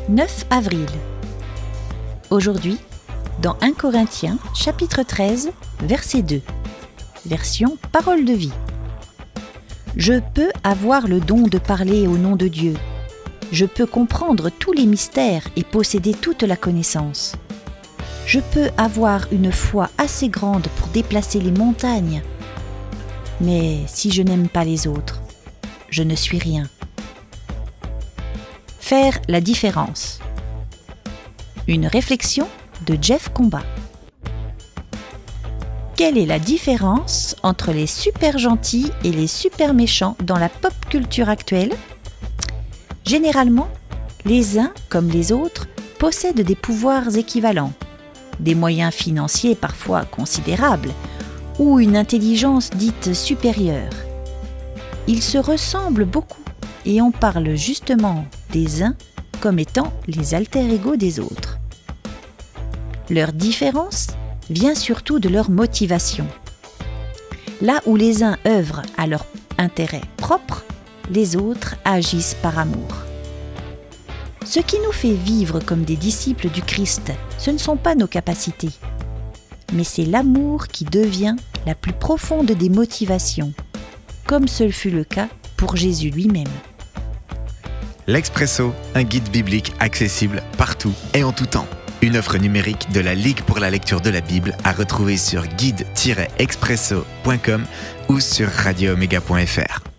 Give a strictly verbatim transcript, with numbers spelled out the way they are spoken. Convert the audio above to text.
neuf avril. Aujourd'hui, dans premier Corinthiens, chapitre treize, verset deux, version Parole de vie. Je peux avoir le don de parler au nom de Dieu. Je peux comprendre tous les mystères et posséder toute la connaissance. Je peux avoir une foi assez grande pour déplacer les montagnes. Mais si je n'aime pas les autres, je ne suis rien. Faire la différence. Une réflexion de Jeff Combat. Quelle est la différence entre les super gentils et les super méchants dans la pop culture actuelle ? Généralement, les uns, comme les autres, possèdent des pouvoirs équivalents, des moyens financiers parfois considérables, ou une intelligence dite supérieure. Ils se ressemblent beaucoup et on parle justement des uns comme étant les alter-ego des autres. Leur différence vient surtout de leur motivation. Là où les uns œuvrent à leur intérêt propre, les autres agissent par amour. Ce qui nous fait vivre comme des disciples du Christ, ce ne sont pas nos capacités, mais c'est l'amour qui devient la plus profonde des motivations, comme ce fut le cas pour Jésus lui-même. L'Expresso, un guide biblique accessible partout et en tout temps. Une offre numérique de la Ligue pour la lecture de la Bible à retrouver sur guide tiret expresso point com ou sur radio omega point f r.